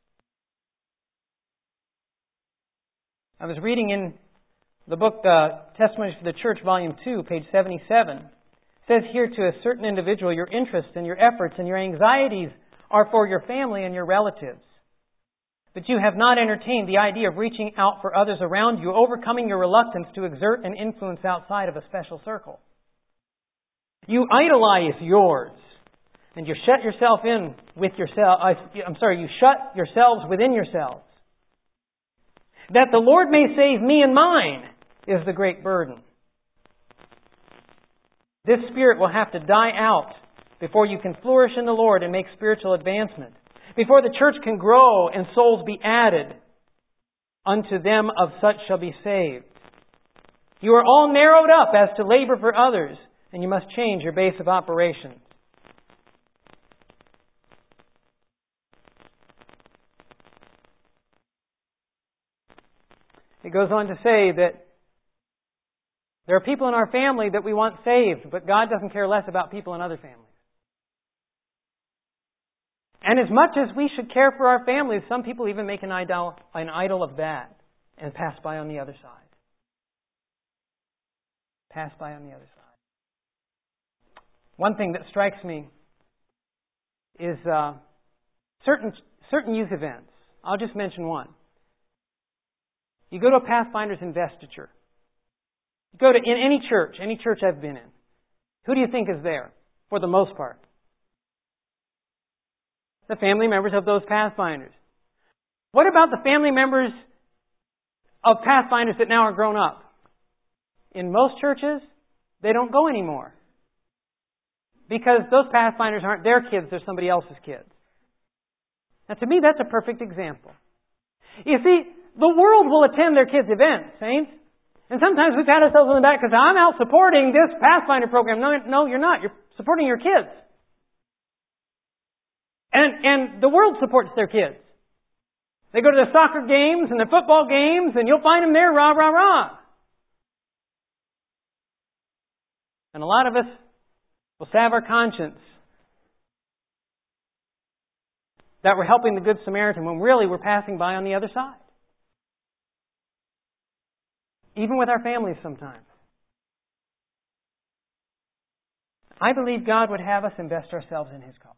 [SPEAKER 1] I was reading in the book uh, Testimonies for the Church, Volume two, page seventy-seven. It says here, to a certain individual, your interests and your efforts and your anxieties are for your family and your relatives. But you have not entertained the idea of reaching out for others around you, overcoming your reluctance to exert an influence outside of a special circle. You idolize yours, and you shut yourself in with yourself. I'm sorry, you shut yourselves within yourselves. That the Lord may save me and mine is the great burden. This spirit will have to die out before you can flourish in the Lord and make spiritual advancement. Before the church can grow and souls be added, unto them of such shall be saved. You are all narrowed up as to labor for others, and you must change your base of operations. It goes on to say that there are people in our family that we want saved, but God doesn't care less about people in other families. And as much as we should care for our families, some people even make an idol, an idol of that and pass by on the other side. Pass by on the other side. One thing that strikes me is uh, certain certain youth events. I'll just mention one. You go to a Pathfinder's investiture. You go to in any church, any church I've been in. Who do you think is there for the most part? The family members of those Pathfinders. What about the family members of Pathfinders that now are grown up? In most churches, they don't go anymore. Because those Pathfinders aren't their kids, they're somebody else's kids. Now to me, that's a perfect example. You see, the world will attend their kids' events, saints. And sometimes we pat ourselves on the back because I'm out supporting this Pathfinder program. No, no, you're not. You're supporting your kids. And, and the world supports their kids. They go to the soccer games and the football games, and you'll find them there, rah, rah, rah. And a lot of us will salve our conscience that we're helping the Good Samaritan when really we're passing by on the other side. Even with our families sometimes. I believe God would have us invest ourselves in His cause.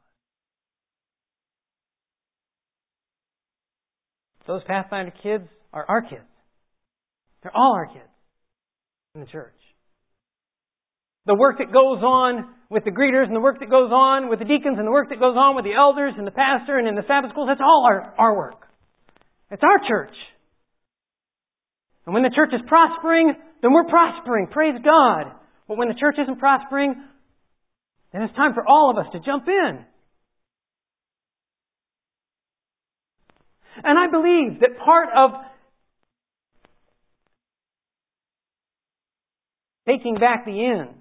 [SPEAKER 1] Those Pathfinder kids are our kids. They're all our kids in the church. The work that goes on with the greeters and the work that goes on with the deacons and the work that goes on with the elders and the pastor and in the Sabbath schools, that's all our, our work. It's our church. And when the church is prospering, then we're prospering. Praise God. But when the church isn't prospering, then it's time for all of us to jump in. And I believe that part of taking back the inn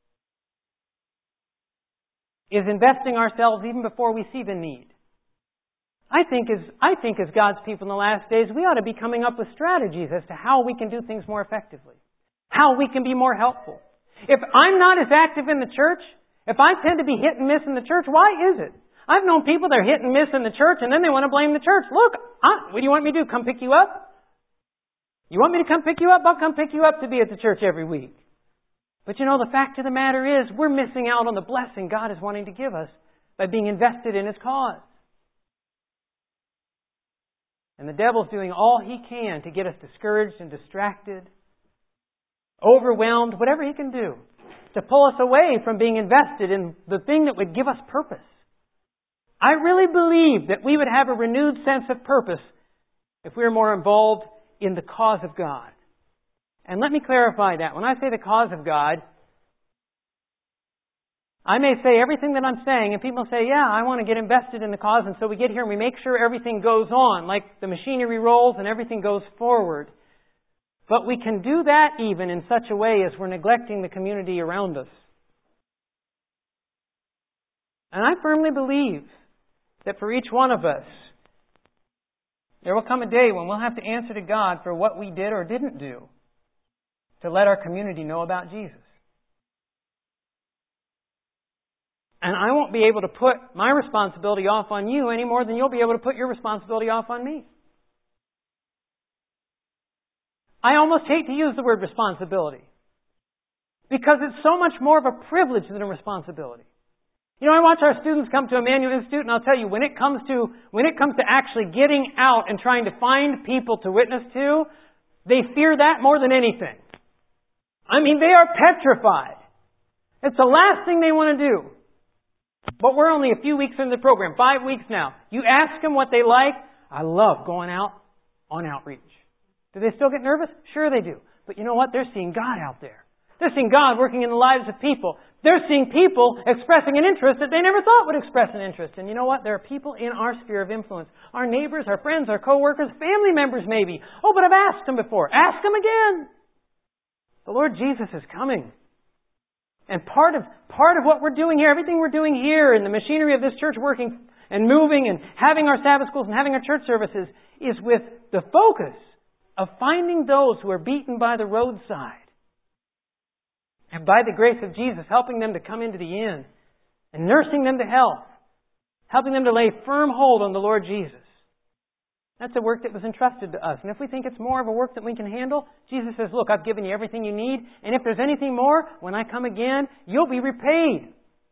[SPEAKER 1] is investing ourselves even before we see the need. I think as I think as God's people in the last days, we ought to be coming up with strategies as to how we can do things more effectively, how we can be more helpful. If I'm not as active in the church, if I tend to be hit and miss in the church, why is it? I've known people that are hit and miss in the church, and then they want to blame the church. Look, I, what do you want me to do? Come pick you up? You want me to come pick you up? I'll come pick you up to be at the church every week. But you know, the fact of the matter is, we're missing out on the blessing God is wanting to give us by being invested in His cause. And the devil's doing all he can to get us discouraged and distracted, overwhelmed, whatever he can do, to pull us away from being invested in the thing that would give us purpose. I really believe that we would have a renewed sense of purpose if we were more involved in the cause of God. And let me clarify that. When I say the cause of God, I may say everything that I'm saying, and people say, yeah, I want to get invested in the cause, and so we get here and we make sure everything goes on, like the machinery rolls and everything goes forward. But we can do that even in such a way as we're neglecting the community around us. And I firmly believe that for each one of us, there will come a day when we'll have to answer to God for what we did or didn't do to let our community know about Jesus. And I won't be able to put my responsibility off on you any more than you'll be able to put your responsibility off on me. I almost hate to use the word responsibility because it's so much more of a privilege than a responsibility. You know, I watch our students come to Emmanuel Institute, and I'll tell you, when it comes to when it comes to actually getting out and trying to find people to witness to, they fear that more than anything. I mean, they are petrified. It's the last thing they want to do. But we're only a few weeks into the program, five weeks now. You ask them what they like. I love going out on outreach. Do they still get nervous? Sure they do. But you know what? They're seeing God out there. They're seeing God working in the lives of people. They're seeing people expressing an interest that they never thought would express an interest. And you know what? There are people in our sphere of influence. Our neighbors, our friends, our co-workers, family members maybe. Oh, but I've asked them before. Ask them again. The Lord Jesus is coming. And part of part of what we're doing here, everything we're doing here in the machinery of this church working and moving and having our Sabbath schools and having our church services is with the focus of finding those who are beaten by the roadside. And by the grace of Jesus, helping them to come into the inn and nursing them to health, helping them to lay firm hold on the Lord Jesus. That's a work that was entrusted to us. And if we think it's more of a work that we can handle, Jesus says, look, I've given you everything you need. And if there's anything more, when I come again, you'll be repaid.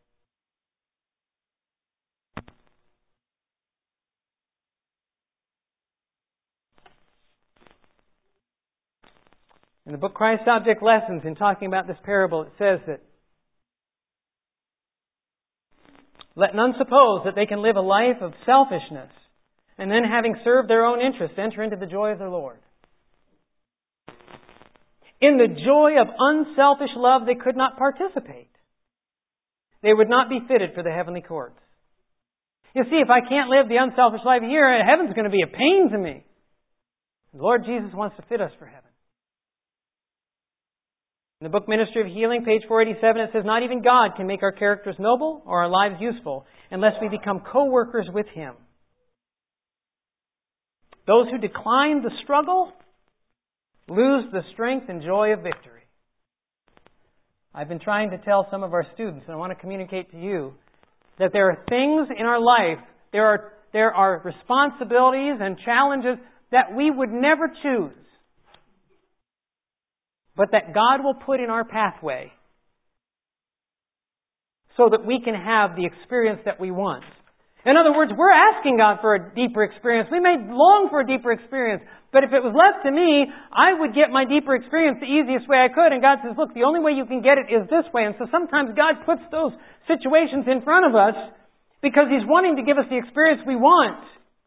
[SPEAKER 1] In the book Christ's Object Lessons, in talking about this parable, it says that let none suppose that they can live a life of selfishness and then, having served their own interests, enter into the joy of their Lord. In the joy of unselfish love, they could not participate. They would not be fitted for the heavenly courts. You see, if I can't live the unselfish life here, heaven's going to be a pain to me. The Lord Jesus wants to fit us for heaven. In the book Ministry of Healing, page four eighty-seven, it says, not even God can make our characters noble or our lives useful unless we become co-workers with Him. Those who decline the struggle lose the strength and joy of victory. I've been trying to tell some of our students, and I want to communicate to you, that there are things in our life, there are, there are responsibilities and challenges that we would never choose, but that God will put in our pathway so that we can have the experience that we want. In other words, we're asking God for a deeper experience. We may long for a deeper experience, but if it was left to me, I would get my deeper experience the easiest way I could. And God says, look, the only way you can get it is this way. And so sometimes God puts those situations in front of us because He's wanting to give us the experience we want.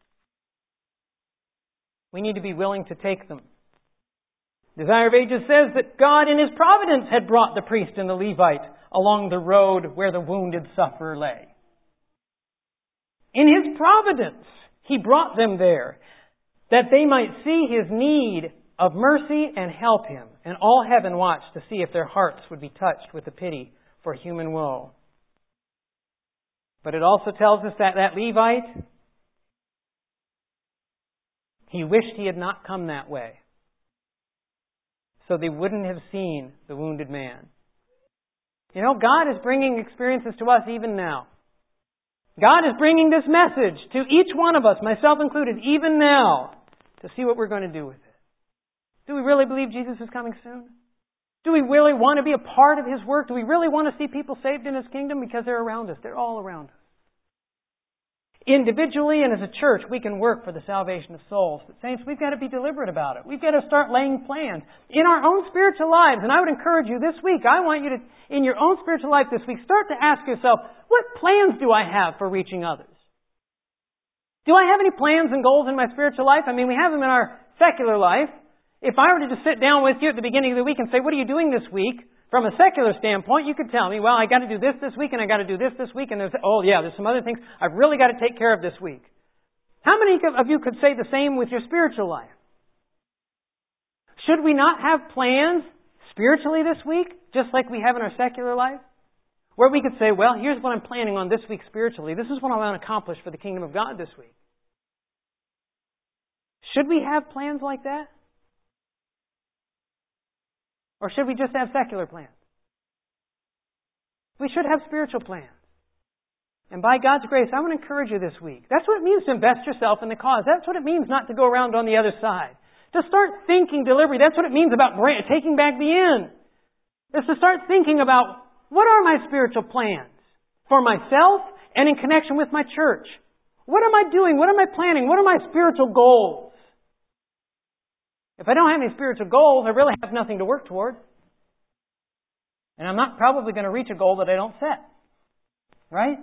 [SPEAKER 1] We need to be willing to take them. Desire of Ages says that God in His providence had brought the priest and the Levite along the road where the wounded sufferer lay. In His providence, He brought them there that they might see His need of mercy and help Him. And all heaven watched to see if their hearts would be touched with the pity for human woe. But it also tells us that that Levite, he wished he had not come that way, so they wouldn't have seen the wounded man. You know, God is bringing experiences to us even now. God is bringing this message to each one of us, myself included, even now, to see what we're going to do with it. Do we really believe Jesus is coming soon? Do we really want to be a part of His work? Do we really want to see people saved in His kingdom? Because they're around us. They're all around us. Individually and as a church, we can work for the salvation of souls. But saints, we've got to be deliberate about it. We've got to start laying plans in our own spiritual lives. And I would encourage you this week, I want you to, in your own spiritual life this week, start to ask yourself, what plans do I have for reaching others? Do I have any plans and goals in my spiritual life? I mean, we have them in our secular life. If I were to just sit down with you at the beginning of the week and say, what are you doing this week? From a secular standpoint, you could tell me, well, I got to do this this week and I got to do this this week and there's, oh yeah, there's some other things I've really got to take care of this week. How many of you could say the same with your spiritual life? Should we not have plans spiritually this week, just like we have in our secular life? Where we could say, well, here's what I'm planning on this week spiritually. This is what I want to accomplish for the kingdom of God this week. Should we have plans like that? Or should we just have secular plans? We should have spiritual plans. And by God's grace, I want to encourage you this week. That's what it means to invest yourself in the cause. That's what it means not to go around on the other side. To start thinking deliberately. That's what it means about taking back the end. Is to start thinking about, what are my spiritual plans for myself and in connection with my church? What am I doing? What am I planning? What are my spiritual goals? If I don't have any spiritual goals, I really have nothing to work toward. And I'm not probably going to reach a goal that I don't set. Right?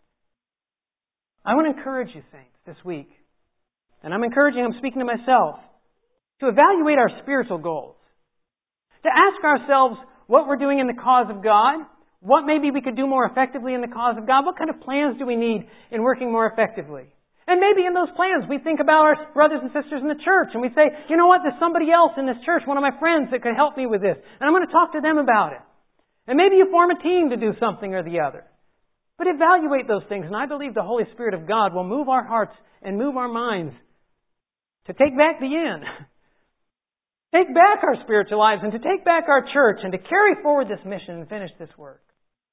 [SPEAKER 1] I want to encourage you, saints, this week. And I'm encouraging, I'm speaking to myself, to evaluate our spiritual goals. To ask ourselves what we're doing in the cause of God. What maybe we could do more effectively in the cause of God. What kind of plans do we need in working more effectively? And maybe in those plans we think about our brothers and sisters in the church and we say, you know what, there's somebody else in this church, one of my friends that could help me with this. And I'm going to talk to them about it. And maybe you form a team to do something or the other. But evaluate those things, and I believe the Holy Spirit of God will move our hearts and move our minds to take back the end. Take back our spiritual lives and to take back our church and to carry forward this mission and finish this work.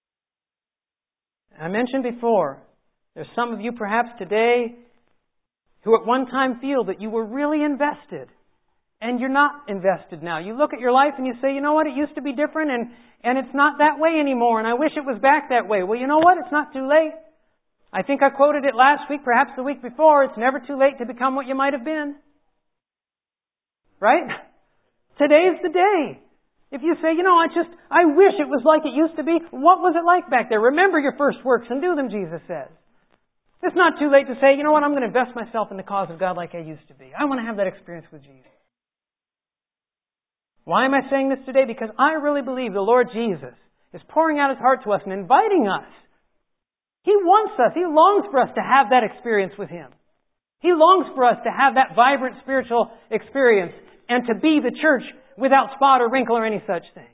[SPEAKER 1] I mentioned before, there's some of you perhaps today who at one time feel that you were really invested and you're not invested now. You look at your life and you say, you know what, it used to be different and, and it's not that way anymore and I wish it was back that way. Well, you know what, it's not too late. I think I quoted it last week, perhaps the week before, it's never too late to become what you might have been. Right? Today's the day. If you say, you know, I just, I wish it was like it used to be. What was it like back there? Remember your first works and do them, Jesus says. It's not too late to say, you know what, I'm going to invest myself in the cause of God like I used to be. I want to have that experience with Jesus. Why am I saying this today? Because I really believe the Lord Jesus is pouring out His heart to us and inviting us. He wants us, He longs for us to have that experience with Him. He longs for us to have that vibrant spiritual experience and to be the church without spot or wrinkle or any such thing.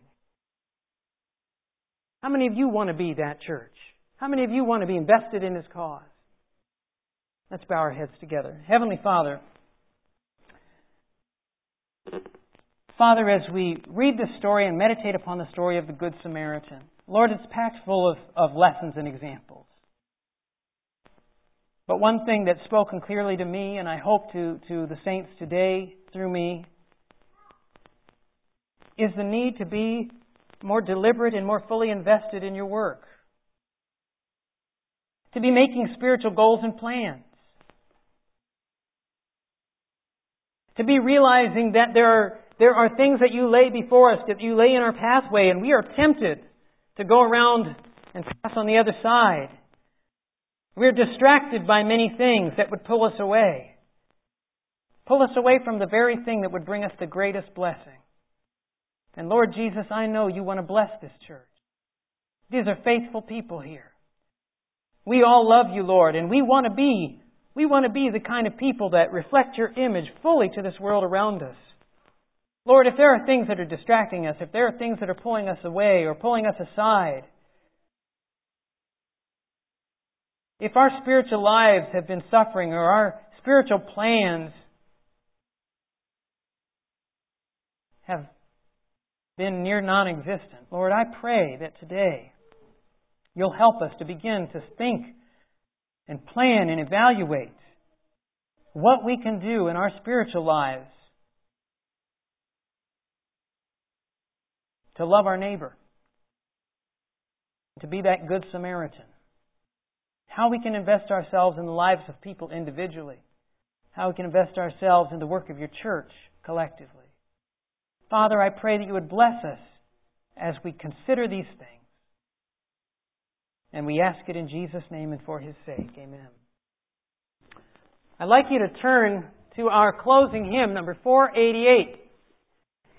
[SPEAKER 1] How many of you want to be that church? How many of you want to be invested in His cause? Let's bow our heads together. Heavenly Father, Father, as we read this story and meditate upon the story of the Good Samaritan, Lord, it's packed full of, of lessons and examples. But one thing that's spoken clearly to me, and I hope to, to the saints today through me, is the need to be more deliberate and more fully invested in your work. To be making spiritual goals and plans. To be realizing that there are, there are things that you lay before us, that you lay in our pathway, and we are tempted to go around and pass on the other side. We're distracted by many things that would pull us away. Pull us away from the very thing that would bring us the greatest blessing. And Lord Jesus, I know you want to bless this church. These are faithful people here. We all love you, Lord, and we want to be, we want to be the kind of people that reflect your image fully to this world around us. Lord, if there are things that are distracting us, if there are things that are pulling us away or pulling us aside, if our spiritual lives have been suffering or our spiritual plans have been near non-existent, Lord, I pray that today you'll help us to begin to think and plan and evaluate what we can do in our spiritual lives to love our neighbor, to be that good Samaritan. How we can invest ourselves in the lives of people individually. How we can invest ourselves in the work of your church collectively. Father, I pray that you would bless us as we consider these things. And we ask it in Jesus' name and for His sake. Amen. I'd like you to turn to our closing hymn, number four eighty-eight.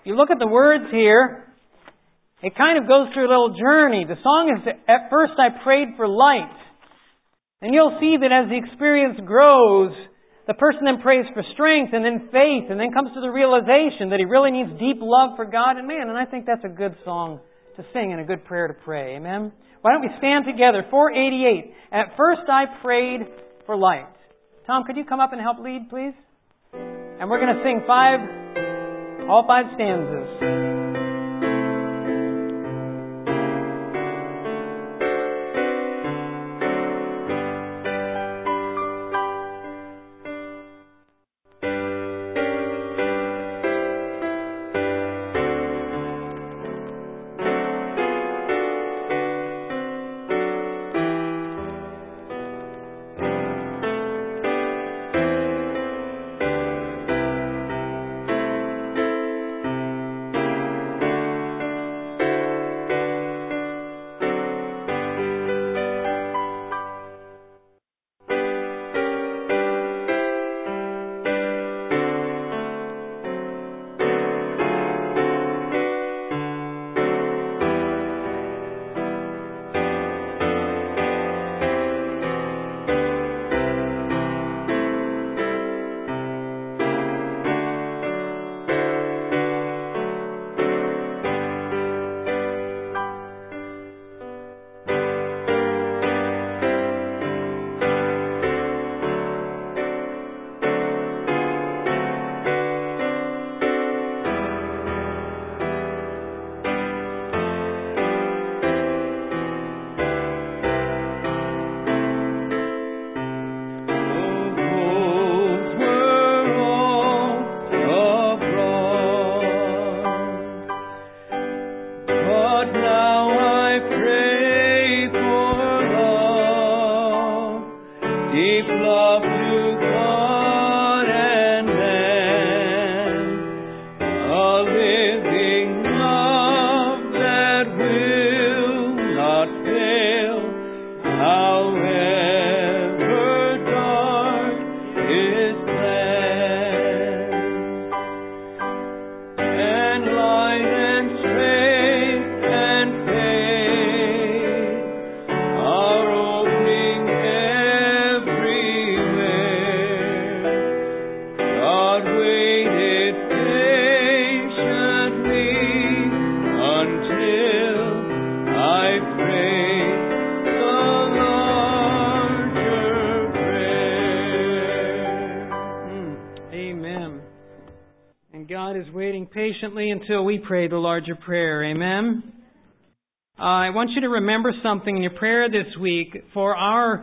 [SPEAKER 1] you look at the words here, it kind of goes through a little journey. The song is, at first I prayed for light. And you'll see that as the experience grows, the person then prays for strength and then faith and then comes to the realization that he really needs deep love for God and man. And I think that's a good song to sing and a good prayer to pray. Amen? Why don't we stand together? four eighty-eight. At first I prayed for light. Tom, could you come up and help lead, please? And we're going to sing five, all five stanzas. Until we pray the larger prayer. Amen? Uh, I want you to remember something in your prayer this week. For our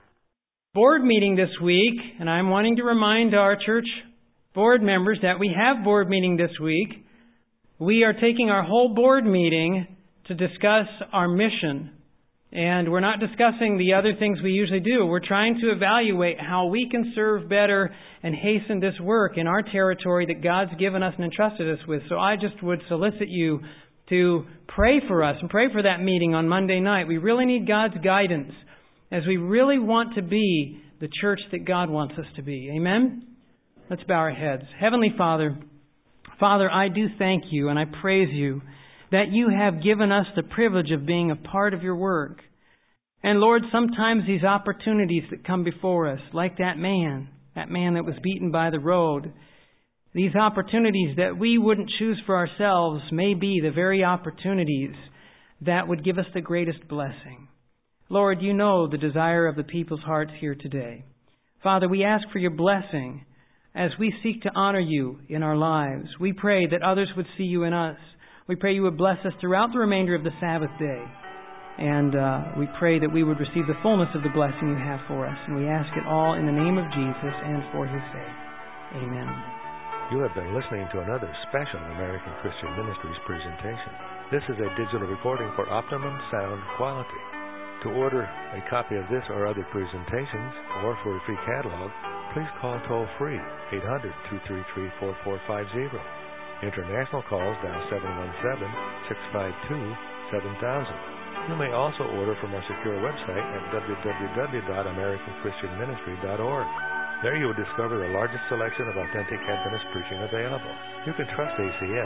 [SPEAKER 1] board meeting this week, and I'm wanting to remind our church board members that we have board meeting this week. We are taking our whole board meeting to discuss our mission. And we're not discussing the other things we usually do. We're trying to evaluate how we can serve better and hasten this work in our territory that God's given us and entrusted us with. So I just would solicit you to pray for us and pray for that meeting on Monday night. We really need God's guidance as we really want to be the church that God wants us to be. Amen? Let's bow our heads. Heavenly Father, Father, I do thank you and I praise you that you have given us the privilege of being a part of your work. And Lord, sometimes these opportunities that come before us, like that man, that man that was beaten by the road, these opportunities that we wouldn't choose for ourselves may be the very opportunities that would give us the greatest blessing. Lord, you know the desire of the people's hearts here today. Father, we ask for your blessing as we seek to honor you in our lives. We pray that others would see you in us. We pray you would bless us throughout the remainder of the Sabbath day. And uh, we pray that we would receive the fullness of the blessing you have for us. And we ask it all in the name of Jesus and for his sake. Amen.
[SPEAKER 2] You have been listening to another special American Christian Ministries presentation. This is a digital recording for optimum sound quality. To order a copy of this or other presentations, or for a free catalog, please call toll-free eight hundred, two three three, four four five zero. International calls dial seven one seven, six five two, seven thousand. You may also order from our secure website at w w w dot american christian ministry dot org. There you will discover the largest selection of authentic Adventist preaching available. You can trust A C M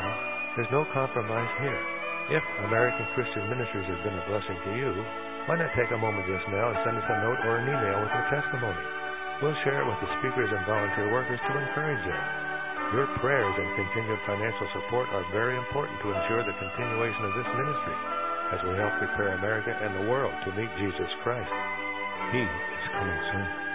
[SPEAKER 2] There's no compromise here. If American Christian Ministries has been a blessing to you, why not take a moment just now and send us a note or an email with your testimony? We'll share it with the speakers and volunteer workers to encourage them. Your prayers and continued financial support are very important to ensure the continuation of this ministry as we help prepare America and the world to meet Jesus Christ. He is coming soon.